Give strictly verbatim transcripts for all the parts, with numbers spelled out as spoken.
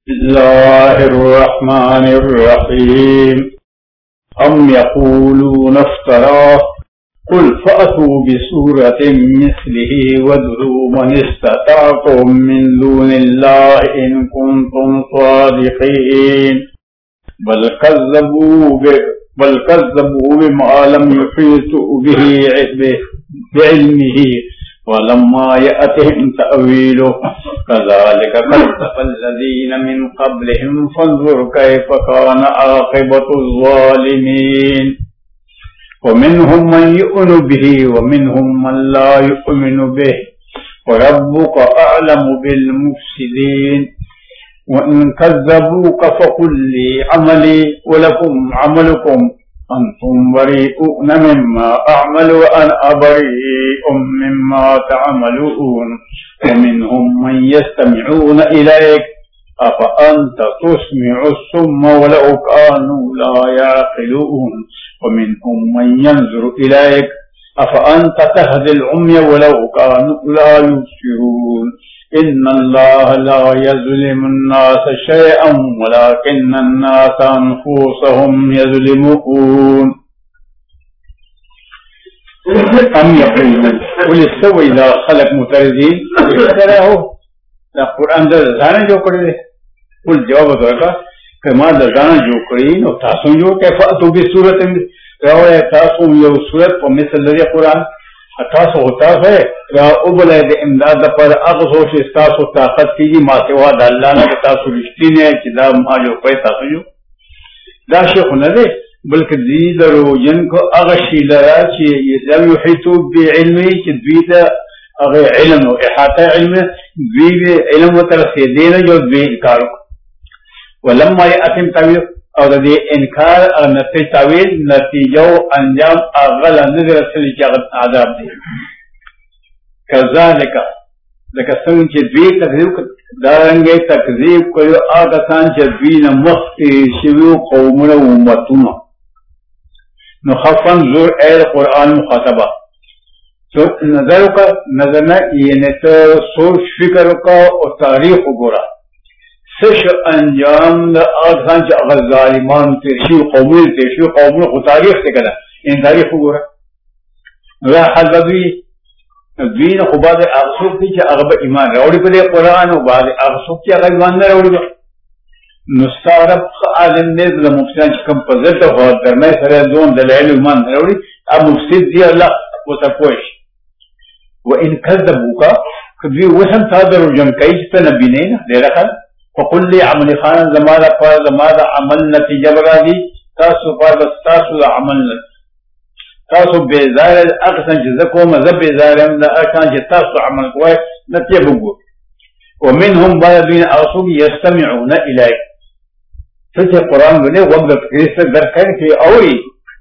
बिस्मिल्लाहिर्रहमानिर्रहीम। अम यक़ूलून इफ्तरा कुल फ़अतू बिसूरतिन मिस्लिही वदऊ मन इस्तताअतुम मिन दूनिल्लाहि इन कुंतुम सादिक़ीन। बल कज़्ज़बू बल कज़्ज़बू बिमा लम युहीतू बिही बिइल्मिही वलम्मा यअतिहिम तअवीलुहु कज़ालिक कज़्ज़बल्लज़ीन मिन क़ब्लिहिम फ़न्ज़ुर कैफ़ कान आक़िबतुज़्ज़ालिमीन। वमिन्हुम मन यु'मिनु बिही वमिन्हुम मन ला यु'मिनु बिही वरब्बुक अअलमु बिल मुफ़्सिदीन। वइन कज़्ज़बूक फ़क़ुल ली अमली वलकुम अमलुकुम अंतुम बरीउन मिम्मा अअमलु व अना बरीउम मिम्मा तअमलून। वमिन्हुम मन यस्तमिऊन इलैक अफ़अन्त तुस्मिउ सुम्म वलौ कानू ला याक़िलून। वमिन्हुम मन यंज़ुरु इलैक अफ़अन्त तहदिल उम्य वलौ कानू ला युबसिरून। इन्नल्लाह ला यज़्लिमु अन्नास शैअन वलाकिन्न अन्नास अनफुसहुम यज़्लिमून। अम यक़ूलून कुल इस्तवा इज़ा ख़लक़ मुतरदीन। हो कुरान ज़ाने जो करे कुल जवाब दरका कि मां ज़ाने जो करी नो तासु जो के फ़अतू बिसूरत रवाए तासु यो सूरत व मिसल कुरान अठासो होता है या उबले दे इमदाद पर अगसोश तासु ताकत की मा सिवा अल्लाह ने तासु रिश्ती ने चिदा मा जो पे तासु जो दाशे खुनदे बल्कि दीदरो जिनको अगशी लरा ची लम युहीतू बिइल्मी कि द्वीद अगे इल्म इहाता इल्म द्वीद इल्म तरफ से देना जो द्वीद कारो वलम्मा यअतिम तवील और दे इनकार और नतीज तावील नतीजो अंजाम अगल नजर असली जगत आदाब दे कज़ालिका लेकिन संग के द्वीद तकजीब दारंगे तकजीब कोई आगसान के द्वीद मख्ती शिवु कौमुन उम्मतुन नुखफन ज़ुर ऐल कुरान मुखातबा तो नजर का नजर न ये ने तो सोच फिक्र का और तारीख गोरा सश अंजाम आसान च अगर जालिमान तेशी कौमुल तेशी कौमुल को तारीख से करा इन तारीख गोरा वह हदवी दीन खुबाद अक्सुक की अगब ईमान रौड़ी पर कुरान और बाद अक्सुक की अगर ईमान न रौड़ी नुस्तारब आदम ने मुफ्तियान कम पजत हो दरमे सरे दोन दलाइल ईमान न रौड़ी अब मुफ्सिद दी अल्लाह वो सब कोश वो इन कज़्ज़बूका कभी वसन तादर जन कई नबी ने ना दे रखा फकुल अमल खान जमादा पर जमादा अमल नतीजा बरा दी तासु पर तासु अमल तासु बेजार अक्सन जको मजहब बेजार हम अक्सन तासु अमल को नतीजा बुगो वमिनहुम बादीन असुब यस्तमिऊन इलैक सच्चे कुरान बने वक्त किस दर कर के औरी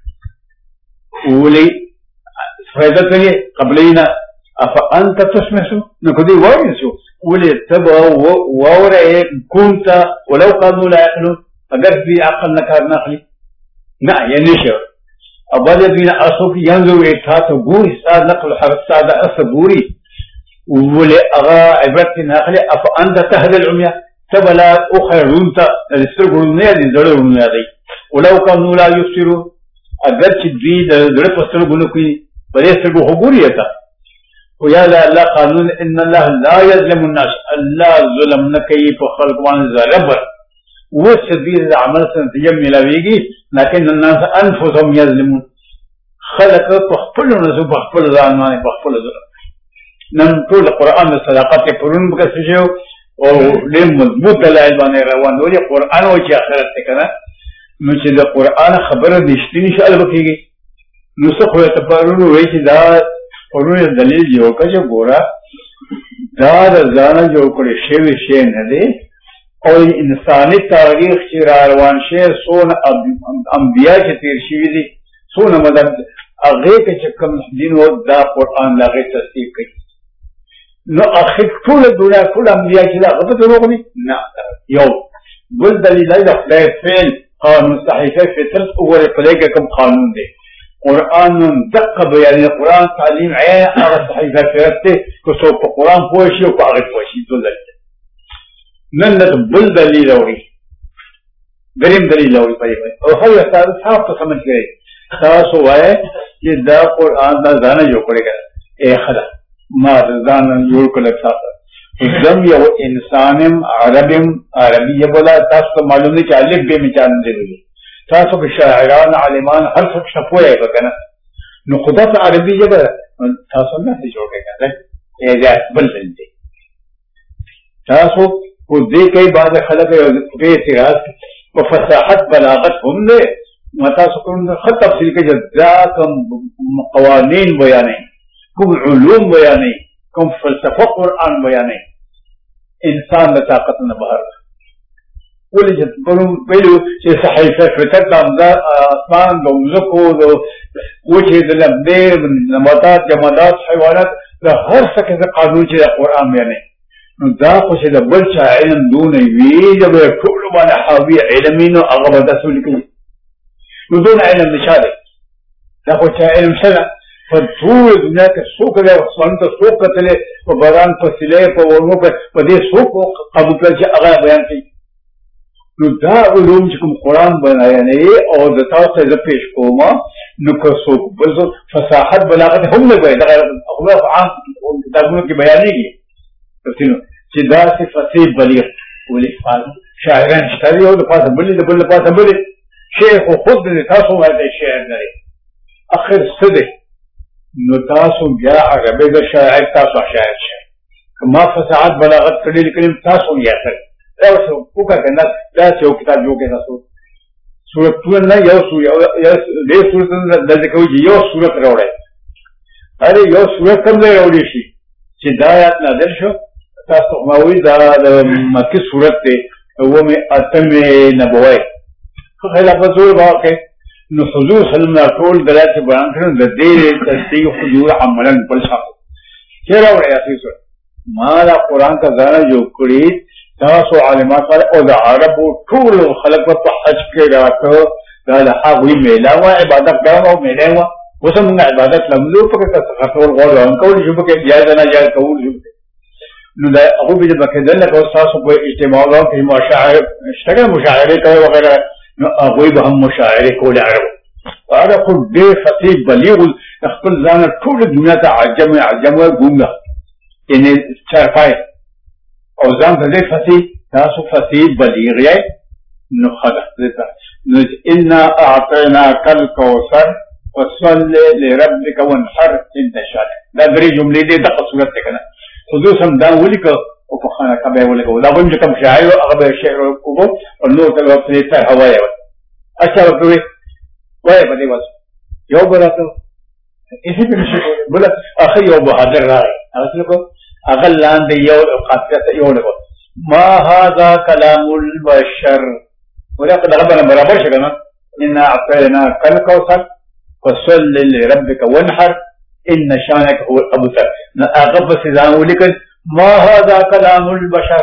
उली फायदा करिए कबलीना अफ अंत तुस्मसु नखदी वारिसु उली तब वो वारे कुंता वलौ कानू ला यक़लून अगर भी अकल न कर नखली ना ये निशो अबद बिन असुक यंजु था तो गुरी सा नकल हरफ सादा असबूरी उले अगा इबरत नखले अफ अंत तहदिल उम्या तबला उखरुनता रिस्त्रगुने दी जड़ुने दी वलौ कानू ला युबसिरून अगर चिद्दी दड़ पस्तर गुनु की बड़े से वो होगुरियता वो या अल्लाह कानून इन अल्लाह ला यज़लिमु अन्नास अल्लाह ज़ुल्म न कई पर खल्क़वान ज़रबर वो शदीद अमल से नतीजा मिलावेगी लेकिन अन्नास अनफुसहुम यज़लिमून खलक पखपुल नसु पखपुल ज़ानमाने पखपुल ज़ुल्म नम तो कुरान में सदाकत पुरुन बकसियो और ले मजबूत दलाइल बने रवान वो ये कुरान वो क्या आखिरत से करना मुझे द कुरान खबर दिश्ती निशाल बकेगी नुस्ख हो तपरुन वही दा और दलील जो का जो गोरा दाद जाना जो करे शेव शे न दे और इंसानी तारीख चिरारवान शे सोन अंबिया के तीर शिविदी सोन मदद आगे के चक्कम दिन वो दा कुरान लागे तस्दीक की न आखिर फुल दुनिया फुल अंबिया की ला तो लोग नहीं ना यो बुल दलील है द फेल कानून सहीफे फितरत और फले के कम कानून दे कुरान दक्क बयान कुरान तालीम है अगर सहीफे फिरते को सो कुरान पोशी और कागज पोशी तो लग نن د بل دلیل اوري دریم دلیل اوري په او هر استاد صاحب ته سمجھ گئے تاسو وای چې دا قرآن دا ځان جوړ کړی اے خلا ما ځان جوړ کړل تاسو دم یو انسانم عربم عربیه بولا تاسو معلومه چې الف به میچان دی تاسو به شاعران عالمان هر څه شپوي وکنه نو خدا په عربي ژبه تاسو نه جوړ کړئ اے دا بل دی تاسو کو دې کوي بعض خلک په اعتراض په فصاحت بلاغت هم نه متا سکون خط تفصیل کې جزا کوم قوانین بیانې کوم علوم بیانې کوم فلسفه قرآن بیانې انسان د طاقت نه بهر ولې چې پرون ویلو چې صحیفه فکر د اسمان د مزکو د وجه د لمدې نباتات جمادات حیوانات د هر څه کې قانون چې قرآن بیانې نو دا خو چې د بل چا علم دون وي د ټول باندې حاوی علمینو هغه به تاسو لیکي نو دون علم نشه دی دا خو چې علم شته په ټول دنیا کې څوک دی څنګه ته څوک کتلې په باران په سیلې په ورنو په دې څوک قبول کړي چې هغه بیان کوي نو دا علوم چې کوم قرآن بیانوي او د تاسو زه پیش کوم نو که څوک بل فصاحت بلاغت هم نه وي دا خو عام کتابونو کې بیانېږي چې دا صفتی بلیغ ولې فعال شاعران شته یو د پاسه بلې د بل د پاسه بلې شیخ خود دې تاسو باندې شعر لري اخر څه دی نو تاسو بیا عربي د شاعر تاسو شاعر شئ کما فصاحت بلاغت کړي لیکل تاسو یې کړئ دا څه وکړه نه دا چې کتاب جوړ کړي تاسو سورۃ نه یو سورۃ یو دې سورۃ د ذکر یو سورۃ راوړی اره یو سورۃ کوم ځای راوړی شي چې دا آیات نازل شو تاسو ماوی دا د مکی صورت دی و می اتم نبوی خو خلاف زور واقع نو حضور صلی الله علیه وسلم دلایل بیان کړل د دې تصدیق حضور عملاً بل شاو چیرې وړیا تاسو ما دا قرآن کا ځان جو کړی تاسو عالمات او د عربو ټول خلق په حج کې راته دا له هغه میلا و عبادت دا او میلا و وسم عبادت لملو په کې تاسو غوړ او کول شو په کې جایز نه جایز کول شو نو دا هغه به د بکدل کو تاسو په اجتماعات کې مشاعر اشتغل مشاعره کوي وغیرہ نو هغه به هم مشاعره کول عرب هذا خو دې خطیب بلیغ خپل ځان ټول دنیا ته عجم عجم ګونګه ان چرپای او ځان دې خطیب تاسو خطیب بلیغ یې نو خلاص نو ان اعطینا کل کوثر وصل لربك وانحر ان شاء دا درې جملې دې د صورت ته کنه حضور سم دا ولیکو او په خانه کبه ولیکو دا هم چې کوم شاعر هغه به شعر وکړو او نور ته په دې ته هوايه اچھا ورته وای په دې واس یو براته هیڅ په نشي بل اخي یو بهادر راغی هغه کو هغه لاندې یو خاطره یو له ما هذا كلام البشر ولکه دغه برابر شګنه ان اعطينا كالكوثر فصل لربك وانحر ان شانك هو الابتر اغب سيزان ولكن ما هذا كلام البشر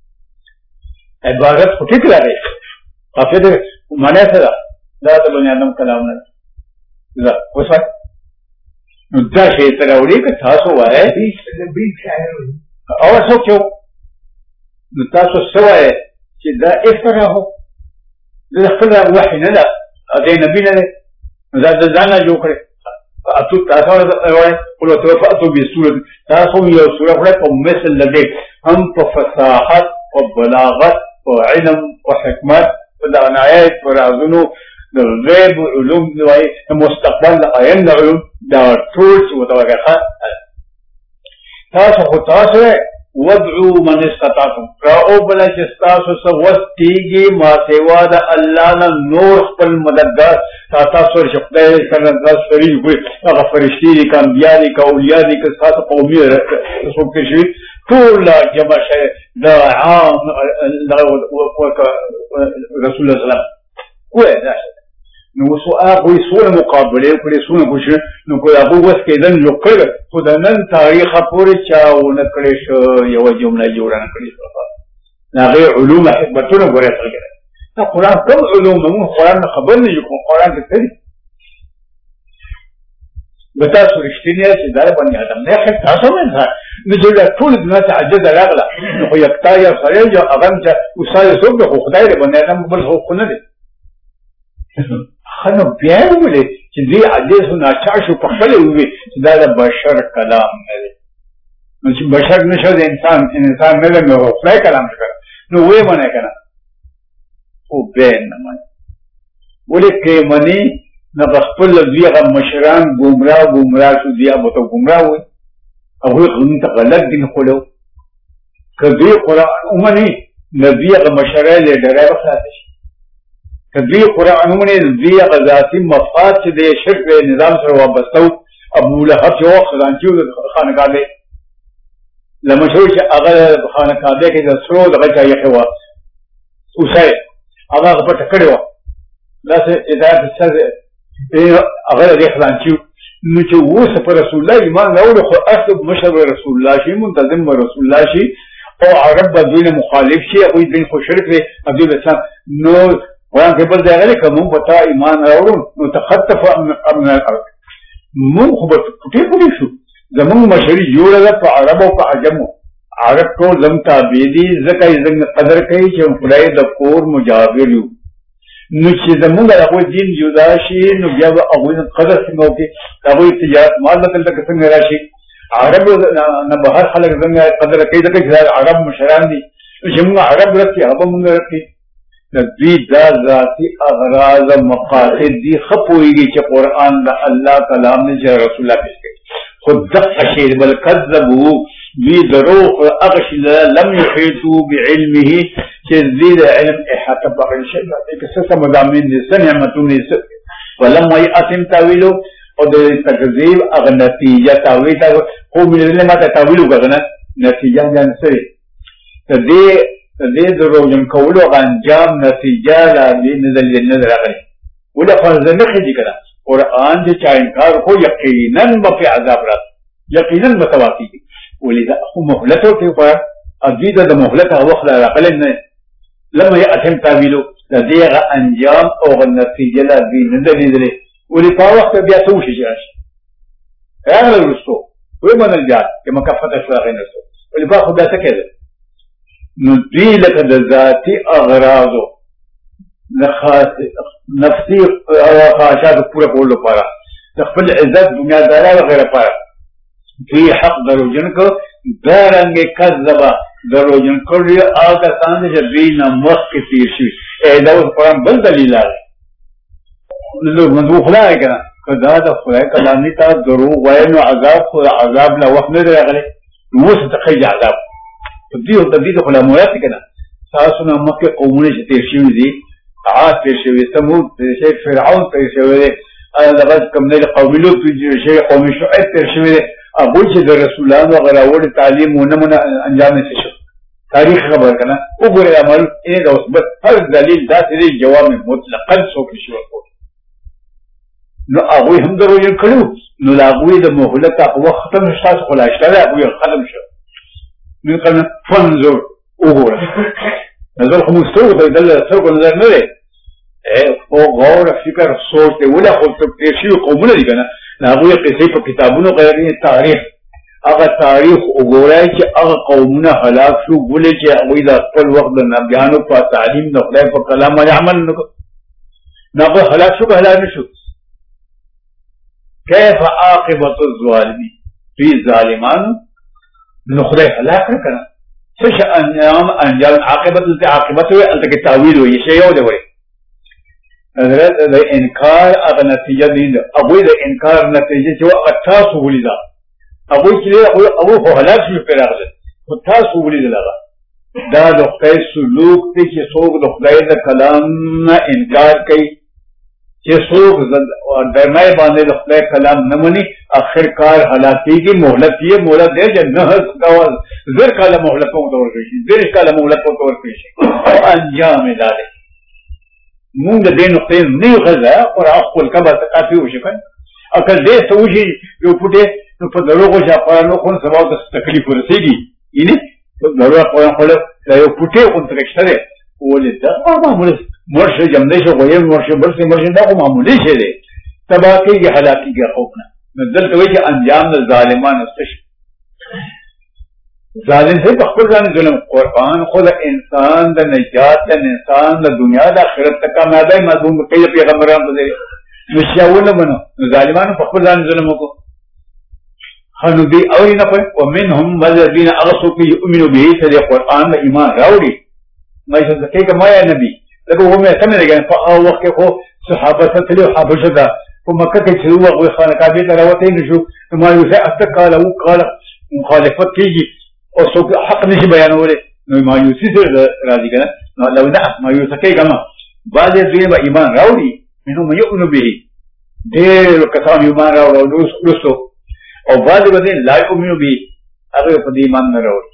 عبارت خو ټیک راغی قافیه معنی سره دا د بنی آدم کلام نه دا وسه نو دا شی تر اوري که تاسو وایي دې بي شاعر او څوک یو نو تاسو سوای چې دا افرا هو د خپل وحی نه ده د نبی نه ده دا ځان جوړ کړی اتو تاسو وایي ولو توفاتو بسوره تاسو یو سوره په مثل لدی هم په فصاحت او بلاغت او علم او حکمت په دغه پر ازونو د غیب علوم دی مستقبل د عین علوم دا ټول څه وتاګه تاسو خو تاسو ودعو من استطعتم راو بل چې تاسو سو وستیږي ما سیوا د الله نه نور خپل مددگار تاسو شپه کنه تاسو سری وي هغه فرشتي دي کم بیا دي کولیا دي که تاسو قومي تاسو کې شي ټول جمع شي دا عام رسول الله صلی الله علیه وسلم وای دا نو سو هغه سونه مقابله کړي سونه کوشش نو کو هغه وس کېدل نو کړ خو د نن تاریخ پورې چاونه کړي شو یو جمله جوړه کړي شو هغه علوم حکمتونه غوړې کړي دا قرآن کوم علوم نو قرآن خبر نه یو قرآن کې کړي بتا سرشتنی چې دا باندې ادم نه خیر تاسو مې ځه نو چې ټول دنیا ته عجز راغله نو خو یکتا یا سره جو اغم چې وساله څوک د خدای له باندې ادم بل خو نه دي خنو بیا ولې چې دې عجز نه چاشو په خپل وي چې دا د بشر کلام نه دی نو چې بشر نشو د انسان انسان نه له خدای کلام څخه نو وې باندې کنه او بین نه مې ولې کې منی نه خپل دیغه مشران ګمراه ګمراه شو دی ابو ته ګمراه وي او هغه ته غلط دین خلو کدی قران عمومي نبیغه مشران له ډرایو خلاص شي کدی قران عمومي دیغه ذاتی مفاد چې د شرک نظام سره وابستو ابو لهب جو خزانچو خانقاه له لما شو چې هغه خانقاه کې د سرو دغه چا یې خوا اوسه هغه په ټکړو داسې اداره څه هغه دې خلانچو نو چې وسه پر رسول الله ایمان راوړ خو اصل مشر رسول الله شي منتظم رسول الله شي او عرب بدون مخالف شي او دین خو شرک لري ابي بسام نو قرآن کې بل ځای کې کوم پتا ایمان راوړ نو تخطف من الارض مو خو په ټي پوری شو زمون مشري جوړه په عرب او په عجم عرب ټول زم تابع دي ځکه یې قدر کوي چې خدای د کور مجابر یو نو چې زمونږ هغه دین جدا شي نو بیا هغه قدر څنګه وکړي هغه تجارت مال بدل تک څنګه راشي عرب نه بهر خلک څنګه قدر کوي ځکه چې عرب مشران دي چې موږ عرب راتي هغه موږ راتي د دې دا ذاتي اغراض مقاصد دي خپويږي چې قران د الله کلام نه چې رسول الله پیش کوي خود دقه شی بل کذبوا بی دروغ اغش لم يحيطوا بعلمه چې دې علم احاطه بغیر شي چې څه مضامین دي څه نعمتونه ولم ياتم تاويله او د تکذیب اغه نتیجه تاویل خو ملي ما ته تاویل وکړه نتیجه ځان سره دې دې دروغجن کولو انجام نتیجه لا دې نزل نظر راغلی ولا فرض نه خېږي کړه قرآن دې چا انکار خو یقینا په عذاب راځي یقینا متواقع ولذا هو مهلته کې په ازيد د مهلته وخت راغلی نه لما يأتم تاويله لديغه انجام او نتیجه لا دې نزل نظر ولې په وخت بیا څه وشي راشي هغه ورسو وې منل بیا چې مکافته شو هغه نسو ولې په خدای ته کېده نو دې لکه د ذاتي اغراضو د خاص نفسي خواهشات پوره کولو لپاره د خپل عزت دنیا دارا وغیره لپاره دې حق دروژن کو دارنګ کذبا دروژن کړی هغه څنګه چې دین مخ کې تیر شي اې دا قرآن بل دلیل دی نو موږ خدای کنه کدا د خدای کلام نه تا دروغ وای نو عذاب خو عذاب لا وخت نه راغلی نو څه تخیل عذاب دې او دې د علماء کنه تاسو نو مکه قومونه چې تیر شي دي عاد تیر شي ثمود تیر شي فرعون تیر شي انا لغايه کوم نه قوم لوط تیر شي قوم شعیب تیر شي ابو چې د رسولانو غراوړ تعلیم ونه انجام نشي شو تاریخ خبر کنه وګوره عمل اې د اوسبت هر دلیل دا دې جواب مطلقاً څوک شي ورکو نو هغه هم دروژن کړو نو لاغوي د مهلت په وخت ختم شاته خلاصه ده هغه ختم شو نو کنه فنزور وګوره نظر خو مستوى د دل سره نظر نه لري او غور فکر سوچ ته ولا خو ته شي قومونه دي کنه هغه قصې په کتابونو غیر تاریخ هغه تاریخ وګورای چې هغه قومونه هلاک شو ولې چې هغه د خپل وخت د نبیانو په تعلیم د خدای په کلام باندې عمل نه نو هلاک شو هلاک نشو كيف عاقبة الظالمين في ظالمان من خدای هلاک کړه څه انجام انجام عاقبت عاقبته الته کې تعویل وي شی یو دی وي حضرت د انکار هغه نتیجه دی هغه د انکار نتیجه چې هغه تاسو ولیدا هغه چې هغه هغه هلاک شو پیراغله او تاسو ولیدل هغه دا د خدای سلوک ته چې څوک د خدای د کلام نه انکار کوي چې څوک درنای باندې د خدای کلام نه مني اخر کار هلاکیږي مهلت یې مهلت دی چې نه کول زر کاله مهلت کو تور شي زر کاله مهلت کو تور شي او انجام داله مونږ د دې نقطې نه غزا او خپل کبه تکافي وشي کنه اکل دې سوجي یو پټه نو په دروغو چې په نو خو سبا د تکلیف ورسېږي یعنی په دروغ په خپل یو پټه اون ترشته ولې دا معمول مرشه جمع شو غویم مرشه برسه مرشه دا معمولی شی دی تبا کېږي هلاکیږي خوفنه نو دلته وایي چې انجام د ظالمانو څه شي. ظالم سے خپل ځان ظلم. قرآن خو د انسان د نجات د انسان د دنیا د آخرت ته کامیابی مضمون کوي پیغمبران په دې نو شاونه بنو نو ظالمانو په خپل ځان ظلم وکړو. خنو دی اوري نه پي ومنهم الذين اغصوا يؤمنوا به چې قرآن د ایمان راوړي ما یې څه کوي ما یا نبی لکه و مې سمې لګان په او وخت کې خو صحابه ستلو حبشه ده په مکه کې چې هو خانقاه ته راوته نشو ما یو څه اتقال او قال مخالفت کیږي او څوک حق نشي بیانولې نو مایوسی سره راځي کنه نو لو نه مایوسه کوي کما بعد دې به ایمان راوړي منهم يؤمن به ډېر کسان ایمان راوړل دوستو او بعد به لا يؤمن به هغه په دې ایمان نه راوړي.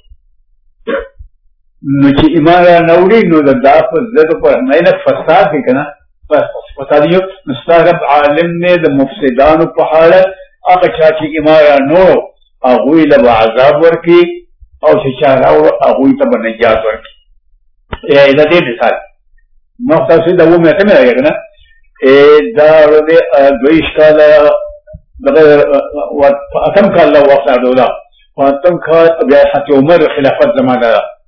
نو چې ایمان نه راوړي نو د داف زده په نه فساد کې کنه فساد یو مستغرب عالم نه د مفسدانو په حالت هغه چې ایمان نو هغه له عذاب ورکی او چې چا راوړ هغه ته به نجات ورکړي. یا دا دې مثال نو تاسو دا و مې ته مې راغی کنه ا دا ورته دویش کاله دغه اتم کاله وخت راځولا اتم کال بیا حتی عمر خلافت زمانه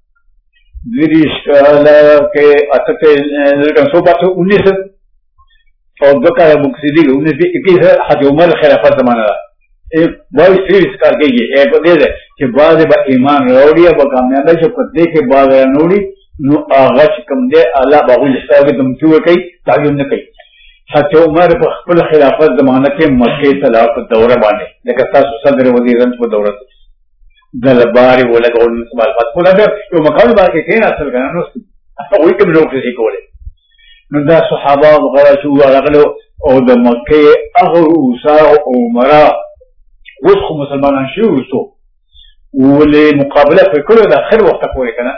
دویش کاله کې اته څنګه سو پاتو انیس او دغه مقصدی انیس کې حتی عمر خلافت زمانه وایي سریس کار کوي اې په دې چې بعض به ایمان راوړي او کامیاب شي په دې کې بعض راوړي نو هغه چې کوم دی الله به ول ستاسو د متو کوي تعین نه کوي. حتی عمر په خپل خلافت زمانه کې مکه طلاق دوره باندې لکه تاسو صدر وزیران په دوره دلباري ولګول سوال پات کوله یو مقام باندې کې نه اصل کنه نو هغه کوم نو څه کوله نو دا صحابه وغيرها شو غلو او د مکه هغه اوسا او عمره اوس خو مسلمانان شي وسو ولې مقابله په کړو د اخر وخت پورې کنه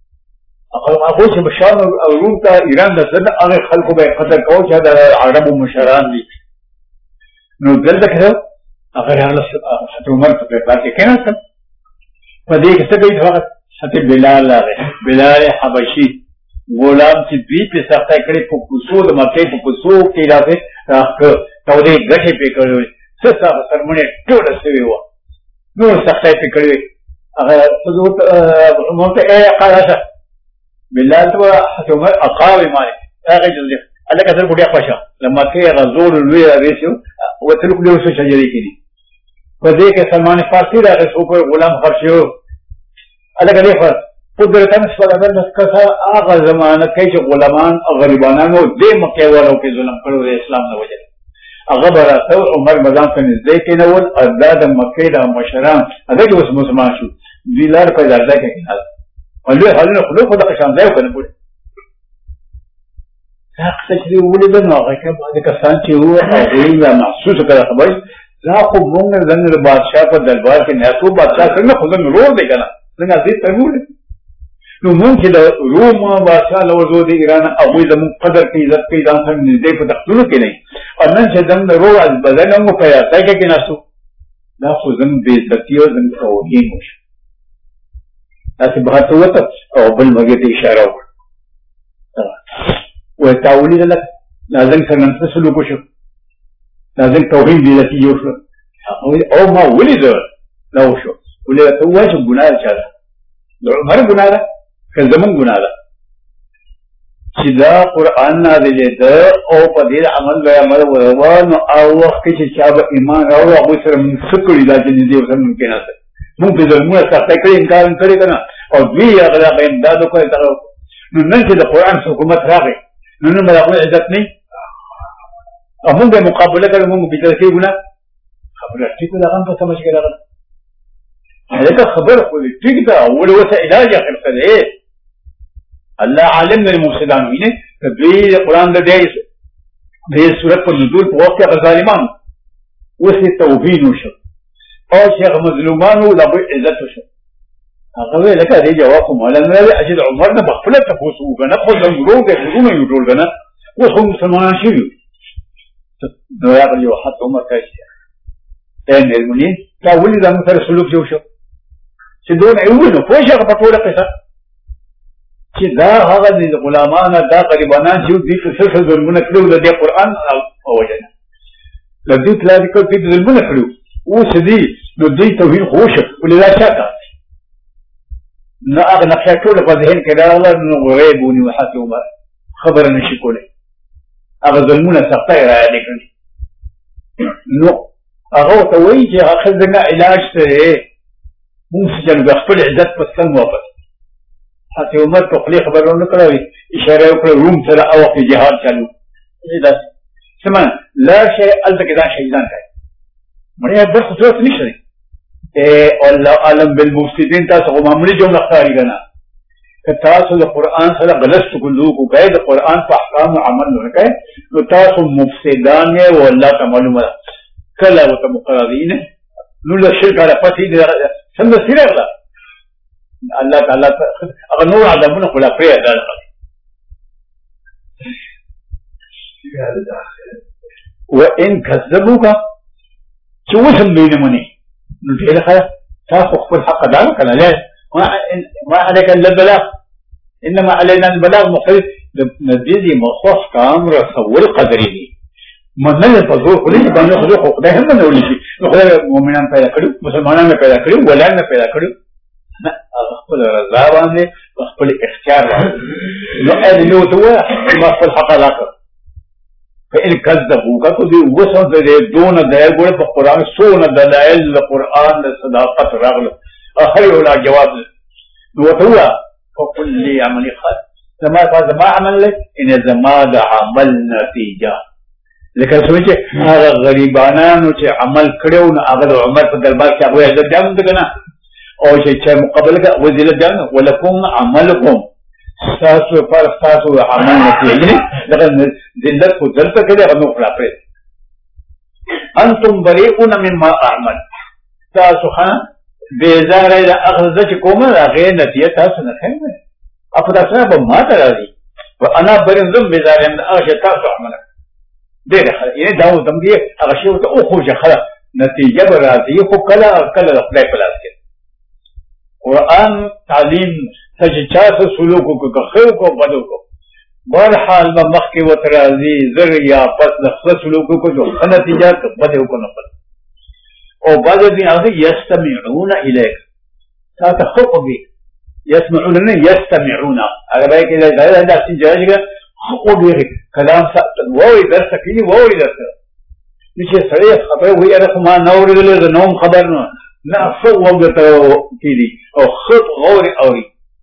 هغه چې بشار او روم ته ایران د زړه هغه خلکو به قدر کوي چې د عربو مشران دي نو دلته کې هغه هغه حتی عمر په پاتې کې نه په دې کې څه کوي هغه حتی بلال هغه بلال حبشي غلام چې دوی په سختۍ کړي په کوڅو د مکه په کوڅو کې راځي راځه نو دې غټي په کړو څه څه سرمنه ټول شوی و نو سختۍ په کړی هغه حضرت عمر ته اے قاشه بلال تو حتی عمر اقاوي مالك هغه جزء الله کثر بډیا پښه لما کې غزول لوی راويسو وتلک له څه شجري کړي په دې کې سلمان فارسی راغی څوک غلام خرشو الله کله فرض قدرت نسبت اگر کسا هغه زمانہ کې چې غلامان او غریبانو دې مکه والو کې ظلم کړو د اسلام نه وجه هغه براته عمر مدان ته نږدې کې نو ازداد مکه د مشران هغه اوس مسلمان شو دلار په درځه کې نه ولې حالونه خلق د شان ځای کنه پوره دا څه چې ولې د نوغه کې باندې کسان چې هو هغه محسوس کړه خبر دا خو موږ زنګ بادشاہ په دربار کې نه څو بادشاہ څنګه خدای نور دی کنه څنګه دې ترور نو موږ چې د روم بادشاہ لوزو د ایران هغه زموږ قدر کې عزت کې ځان څنګه نږدې په تختونو کې نه او نن چې دم د روز بدن مو په یاد کې کې ناسو دا خو زموږ دې تکیو زموږ توهین وشو تاسو به تاسو وته او بل مګې ته اشاره وکړه و تاولید لك لازم څنګه سلوک وشو لازم توهین دې لته یو شو او ما ولید لا وشو ولې ته واجب ګناه چاله عمر ګناه ده که زمون ګناه ده چې دا قرآن نازل ده او په دې عمل له عمل ورو او وخت چې چا به ایمان راوړ هغه سره موږ سکړی دا چې دې ورته ممکن نه ده موږ په ظلمونه سخت کړی انکار کړی کنه او دوی هغه به امداد کوي نو نن چې د قرآن حکومت راغی نو نن موږ عزت نه او موږ مقابله کوي موږ به ترتیب ګناه خبره چې دا غن په سمجھ کې راغله هذا خبر خو ټیک دا اول وسه علاج اخر څه الله عالم د مفسدان ویني تدوی قرآن د دې د سورۃ النزول په وخت کې ظالمان وسه توهین وشو او شیخ مظلومانو د عزت وشو هغه لکه دې جواب مولانا نه اجل عمر نه بخپل تفوسو کنه خو زمرو د ټولو یو ټول کنه اوس هم مسلمان شي نو یا یو حد عمر کوي ته نرمونی دا ولې زموږ سره سلوک جوړ شو چې دون ایونه پوښه په ټوله قصه چې دا هغه د غلامانو دا غریبانان چې دې څه څه ظلمونه کړو د قرآن او وجنه لدې تلای کو دې ظلمونه کړو اوس دي نو دوی توحید خوش ولې دا چا کار دی نو هغه نقشه ټوله په ذهن کې راغله نو غیب ونیو حتی عمر خبره نشي کولی هغه ظلمونه سختۍ را یادې کړي نو هغه ورته وایي چې هغه ښځه څنګه علاج ته مونږ چې د خپل عزت په څنګ واپس حتی عمر په خولې خبره ونه کړه اشاره وکړه روم سره او وخت جهاد چالو داسې څه معنی لاړ شئ هلته کې دا شهیدان کوي مړی بل خو ضرورت نشته دی الله اعلم بالمفسدین تاسو خو معمولي جمله ښکاري که نه که تاسو د قرآن سره غلط سلوک وکړئ د قرآن په احکامو عمل ونه کوئ نو تاسو مفسدان یې او الله ته معلومه ده کله ورته مقررین نولس شل کاله پسې څنګه سي راغله الله تعالی هغه نور عذابونه خو لا پرېږده وإن كذبوك شو وسم بين مني نقول لك تاخذ خپل حق ادا کړه لا ما عليك الا البلاغ انما علينا البلاغ مختلف نزيد مخصوص كام رسول قدري من نه تزور کړي باندې خو خدای هم نه ولي خدای مؤمنان پیدا کړو مسلمانان پیدا کړو ولان پیدا کړو خپل رضا باندې خپل اختیار نو اې نو ته ما خپل حق ادا کړ فإن كذبوك كذي وصل ذي دون دلائل قول بالقرآن سون دلائل القرآن صداقة رغل أخير ولا جواب وتوا فقل لي عملي خال زما فزما عمل لك إن زما دا عمل نتيجة لكن سوچه هذا غريبانان وچه عمل کړو نو هغه عمر په دربار کې هغه عزت جام دغنه او چې مقابله کې وزله جام ولکم عملکم تاسو پر تاسو عمل نتیجه لکه ذلت کو دلته کې هغه نو خلا پرې انتم بریئون مما اعمل تاسو ها بیزار د اخذ چې کومه هغه نتیجه تاسو نه کوي اپ تاسو به ما ته راځي وانا برندم بیزار د هغه تاسو عمل ډېر ښه یې دا و دمږي هغه شی ته او خو ځخه نتیجه به راځي خو کله کله خپل پلاس کې قرآن تعلیم تجچاس سلوکو کو خیر کو بدو کو بہر حال میں مخ کے وترازی زر یا پس نخص سلوکو کو جو نتیجہ بدو کو نقل او بعد بھی آگے یستمعون الیک تا تخق بھی یسمعون نہیں یستمعون اگر بھائی کہ ظاہر ہے اسی جگہ جگہ خق بھی کلام وہی درس کی وہی درس نیچے سڑے خبر ہوئی رقم نور نوم خبر نو نہ فوق وقت کی او خط غور اوری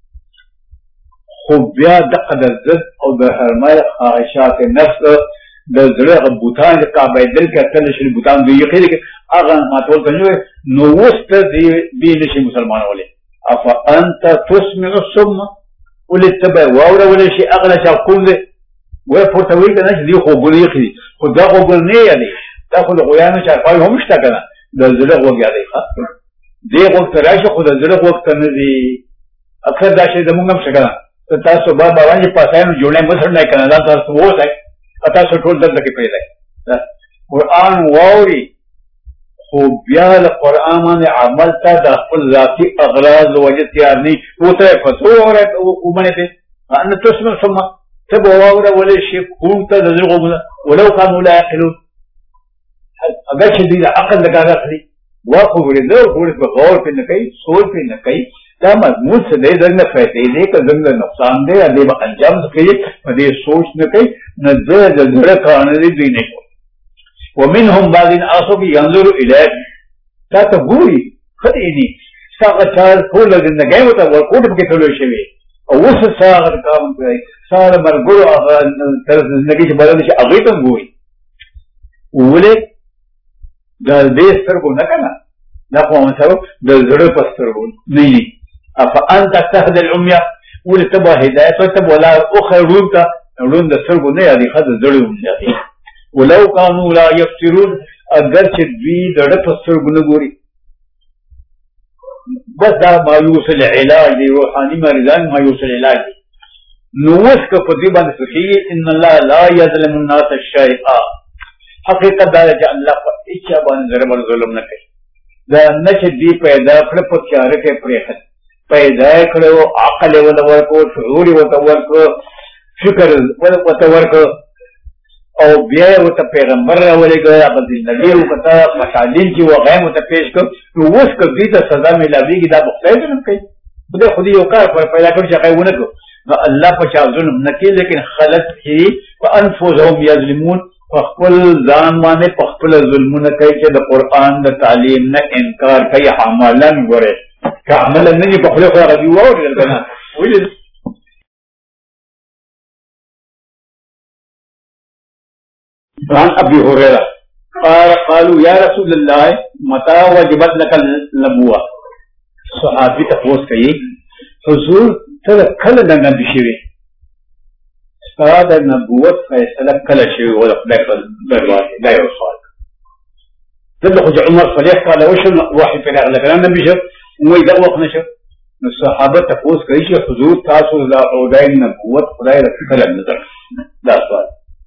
خو بیا دغه د زد او د هرمای خواهشات نفس د زړه بوتان د کعبه دل کې تل شي بوتان دی یخیل کې هغه ماتول کنه نو وست دی دی نشي مسلمانولې اف انت تسمع الصم ولتبع واوره ولا شي اغلى شاقون دی و پورتوي کنه دی خو ګولې خي خو دا خو ګل نه یادي دا خو غویانو چې پای هم شته کنه د زړه وګیا دی ښه دی وخت راشه خو د زړه وخت نه دی اکثر دا شي زمونږ هم څنګه تاسو با باندې پاسانو جوړه مسر نه کنه دا تاسو وځي تاسو ټول دلته کې پیدا قرآن ووري خو بیا له قرآن باندې عمل ته د خپل ذاتي اغراض وجه تیار نه وته فتو اوره ومنه ته ان تسمع ثم تبو اوره ولا شيء كنت تزغوا ولو كانوا لا يعقلون اگر چې دې عقل لګا راخلي واخو ورته ورته بغور په نه کوي سوچ په نه کوي دا مضمون څه دی دغه فائدې دی که څنګه نقصان دی دې به انجام کوي په دې سوچ نه کوي نه د زړه کارونه دي نه کوي ومنهم بعضین آسو کی ينظر الیک تا ته ګوري خدای دې څنګه چار ټول زندګي وته ورکوټ کې تلو شي او اوس څنګه کار کوي څنګه مرګو تر زندګي چې بدل شي هغه ته ګوري ولې دا دې سترګو نه کنه دا کوم سره د زړه پسترګو نه نه افانت تهدى العمية ولتبع هداية وتبع لا أخرى رونتا رون دا سرقو نيا دي خد زرعون جاقي ولو كانوا لا يفترون اگر چه دوی دڑپ سرقو نگوری بس دا ما يوصل علاج دي روحاني مرضان ما يوصل علاج دي نوس کا فضیبان سخی ان اللہ لا يظلم الناس الشيئا حقیقت دا جا اللہ پر اچھا بان ضرب الظلم نکي دا نچ دی پیدا کړ په چاره کې پرېخت پیدا کړو عقل ول ورکو شعور ول ورکو فکر ول ورکو او بیا یې ورته پیغمبر راولېږه هغه زندګي وکړه مشالین چې وغه یې ورته پیش کړ نو اوس که دوی ته سزا میلاویږي دا به خدای ظلم کوي خدای خو دې یو کار پیدا کړ چې هغه ونه کړو نو الله په چا ظلم نه کوي لیکن خلق چې په انفسهم یظلمون په خپل ځان باندې په خپل ظلمونه کوي چې د قرآن د تعلیم نه انکار کوي عملا ګورې که عملا نه وي په خپله خو هغه دي واورېدل که نه ولې عن ابي هريره قال قالوا يا رسول الله متى وجبت لك النبوه صحابي تفوس کوي حضور ته کله د نبی شوی ستا د نبوت فیصله کله شوی و د خدای په دربار کې دا یو سوال دلته خو چې عمر صالح کاله وشو وحي پرې راغلی که نه نبي شو وایي دغه وخت نه شو نو صحابه تپوس کوي چې حضور تاسو د خدای نبوت خدای د کله نظر دا سوال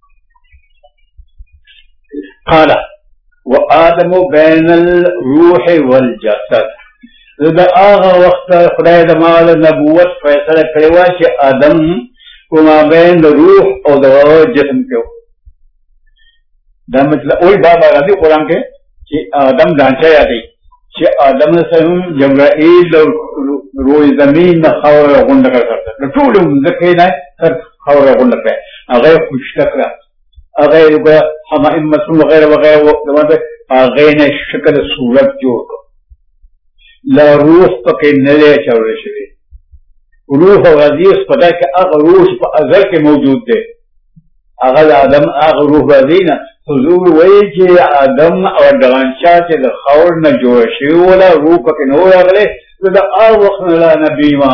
قال وآدم بين الروح والجسد دا آغا وقت خدای د ما د نبوت فیصله کړې وه چې آدم په مابین د روح او د جسم کې دا مطلب وایي بابا راځي قرآن کې چې آدم ډانچه یادوي چې آدم سره جبرائیل روی زمین نه خاوره غونډه کړه د ټولو مځکې نه سر خاوره غونډه کړه هغه یې خوشته کړه هغه یې وکړه حمائمتون وغیره وغیره هغې نه شکل صورت جوړ کړ لا روح پکې نه دی اچولی شوی روح او عزیز په دا کې هغه روح په ازل کې موجود دی هغه د آدم هغه روح راځي نه حضور وایي چې آدم او ډغانچه چې د خاور نه جوړه شوې وله روح پکې نه و راغلی زه د هغه وخت نه لا نبي یم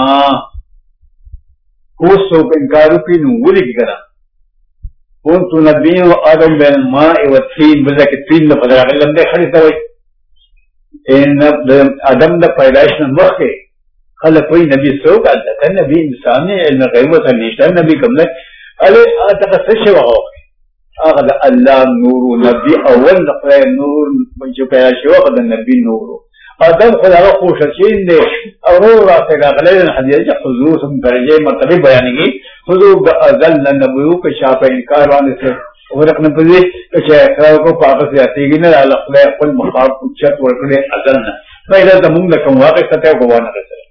اوس څوک انکار وکړي نو ولیکي که نه كنت نبيا وآدم بين الماء والطين بل کې طين نه پدې راغلی لمدې خړې ته وایي ان آدم د پیدایش نه مخکې خلک وایي نبي څوک هلته نبي انسان دی علم غیب ورته نشته نبي کوم دی هلې دغه څه شی وه هغه هغه د الله نور نبي اول د خدای نور چې پیدا شوی هغه د نبي نور آدم خو د هغه خوشچین دی او نور راته راغلی د حدیث چې حضور هم درجې مرتبې بیانېږي حضور د ازل نه نبوي که چا په انکار باندې څه ورق نه پدې که چې اقرار کو په هغه زیاتېږي نه الله خدای خپل مقام اوچت ورکړی ازل نه پیدا زمونږ د کوم واقع سطح کو وانه رسوي